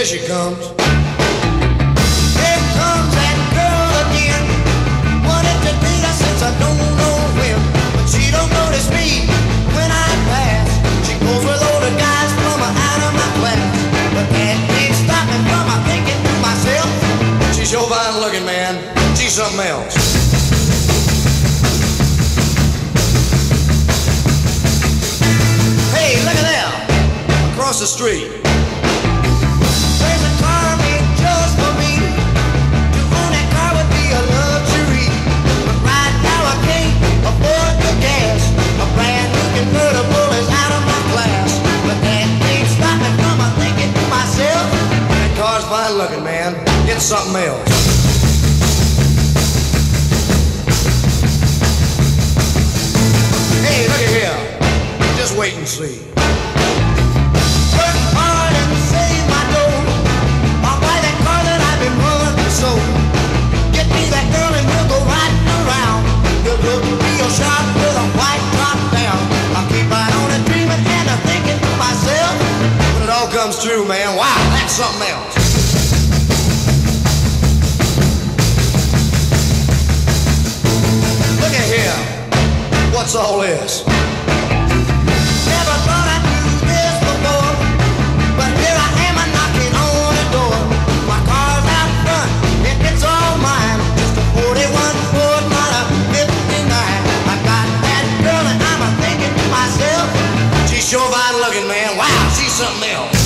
she comes. Here comes that girl again. Wanted to date her since I don't know when, but she don't notice me when I pass. She goes with all the guys from out of my class, but that can't stop me from thinking to myself, she's sure fine looking, man. She's something else. Hey, look at there, across the street. There's a car made just for me. To own that car would be a luxury, but right now I can't afford the gas. A brand new convertible is out of my class, but that can't stop me from thinking to myself, that car's fine looking, man. It's something else. Hey, look at here. Just wait and see. Work hard and save my dough. I'll buy that car that I've been running so. Get me that girl and we'll go riding around. You'll look real sharp with a white top down. I'll keep right on and dreaming and thinking to myself, when it all comes true, man, wow, that's something else. Look at here. What's all this? Never thought I'd do this before, but here I am knocking on the door. My car's out front, it's all mine. Just a 41 Ford, not a 59. I got that girl and I'm thinking to myself, she's sure fine looking, man. Wow, she's something else.